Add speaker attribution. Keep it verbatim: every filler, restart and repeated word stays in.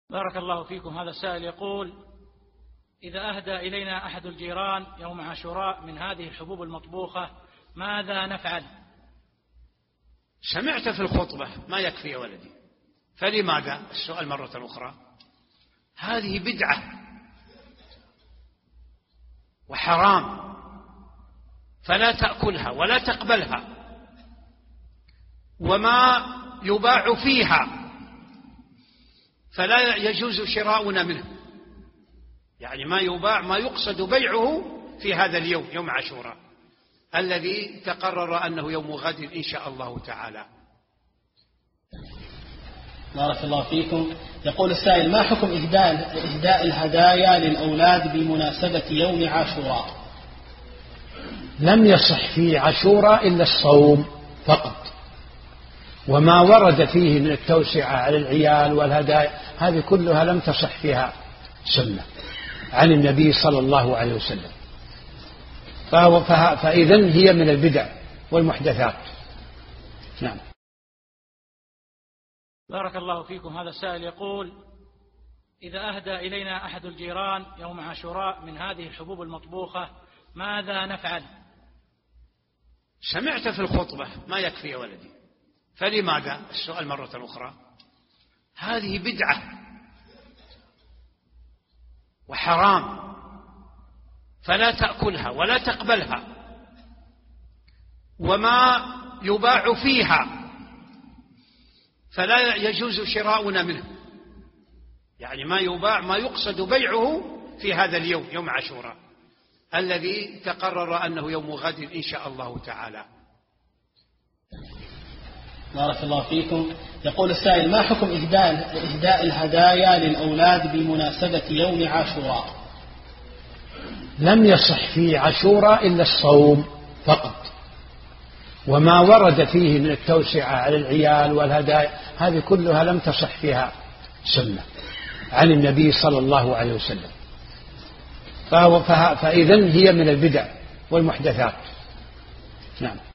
Speaker 1: بارك الله فيكم. هذا السائل يقول: إذا أهدى إلينا أحد الجيران يوم عاشوراء من هذه الحبوب المطبوخة ماذا نفعل؟
Speaker 2: سمعت في الخطبة ما يكفي يا ولدي، فلماذا؟ السؤال مرة أخرى. هذه بدعة وحرام، فلا تأكلها ولا تقبلها، وما يباع فيها فلا يجوز شراؤنا منه. يعني ما يباع، ما يقصد بيعه في هذا اليوم، يوم عاشوراء الذي تقرر أنه يوم غد إن شاء الله تعالى.
Speaker 3: بارك الله فيكم. يقول السائل: ما حكم إهداء إهداء الهدايا للأولاد بمناسبة يوم عاشوراء؟
Speaker 4: لم يصح في عاشوراء إلا الصوم فقط، وما ورد فيه من التوسعة على العيال والهدايا هذه كلها لم تصح فيها سنة عن النبي صلى الله عليه وسلم، فإذن هي من البدع والمحدثات. نعم.
Speaker 1: بارك الله فيكم. هذا السائل يقول: إذا أهدى إلينا أحد الجيران يوم عاشوراء من هذه الحبوب المطبوخة ماذا نفعل؟
Speaker 2: سمعت في الخطبة ما يكفي يا ولدي، فلماذا؟ السؤال مرة أخرى. هذه بدعة وحرام، فلا تأكلها ولا تقبلها، وما يباع فيها فلا يجوز شراؤنا منه. يعني ما يباع، ما يقصد بيعه في هذا اليوم، يوم عاشوراء الذي تقرر أنه يوم غد إن شاء الله تعالى.
Speaker 3: بارك الله فيكم. يقول السائل: ما حكم إهداء إهداء الهدايا للأولاد بمناسبة يوم عاشوراء؟
Speaker 4: لم يصح في عاشوراء إلا الصوم فقط، وما ورد فيه من التوسعة على العيال والهدايا هذه كلها لم تصح فيها سنة عن النبي صلى الله عليه وسلم، فإذن هي من البدع والمحدثات. نعم.